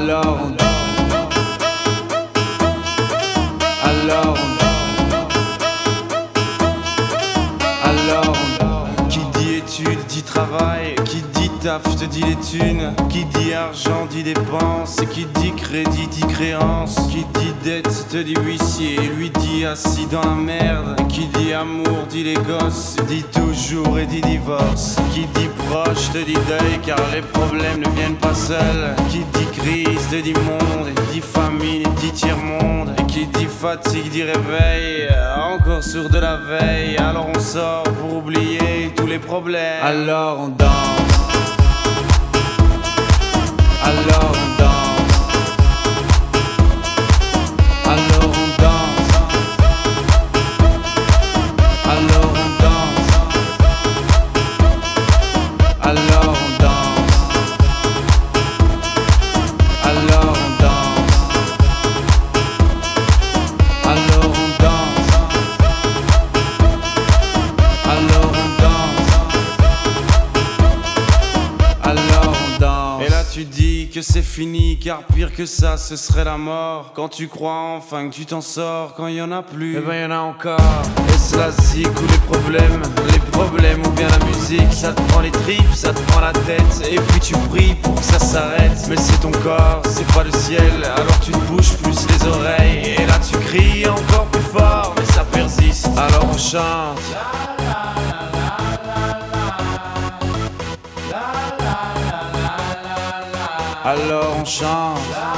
Alors on danse. Alors qui dit études dit travail, qui dit taf te dit les thunes, qui dit argent dit dépenses, qui dit crédit dit créance, qui dit dette te dit huissier, lui dit assis dans la merde, qui dit amour dit les gosses, dit toujours et dit divorce, qui dit proche te dit deuil car les problèmes ne viennent pas seuls, qui dit crise te dit monde, dit famine dit tiers-monde, qui dit fatigue dit réveil, encore sur de la veille, alors on sort pour oublier tous les problèmes. Alors on danse. Alors on danse. Alors on danse. Alors on danse. Alors on danse. Alors on danse. Alors on danse. Alors on danse. Alors on danse. Et là tu dis que c'est fini, car pire que ça ce serait la mort. Quand tu crois enfin que tu t'en sors, quand il y en a plus, eh ben y en a encore. Est-ce la zik ou les problèmes ou bien la musique? Ça te prend les tripes, ça te prend la tête, et puis tu pries pour que ça s'arrête. Mais c'est ton corps, c'est pas le ciel, alors tu te bouges plus les oreilles. Et là tu cries encore plus fort, mais ça persiste, alors on chante. Alors on chante.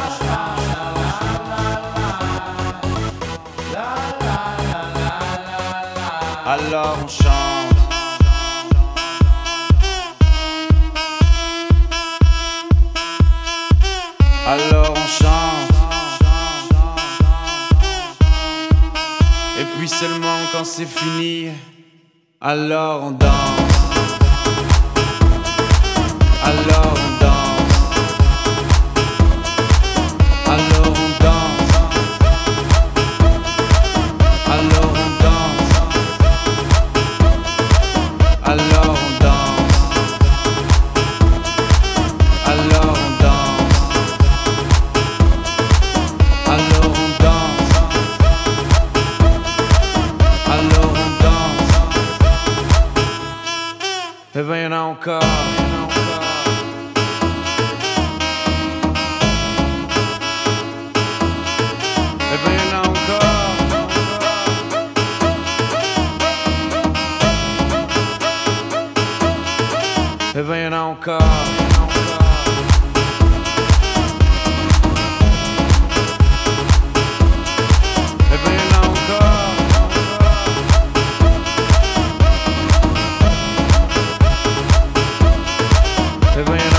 Alors on chante. Alors on chante. Et puis seulement quand c'est fini, alors on danse. Alors on danse. Alors on danse. Alors on danse. Alors on danse. Alors on danse. Alors on danse. Alors on danse. Eh ben y'en a encore. Eh ben y'en a encore. Eh ben y'en a encore. Eh ben y'en a encore. Eh ben y'en a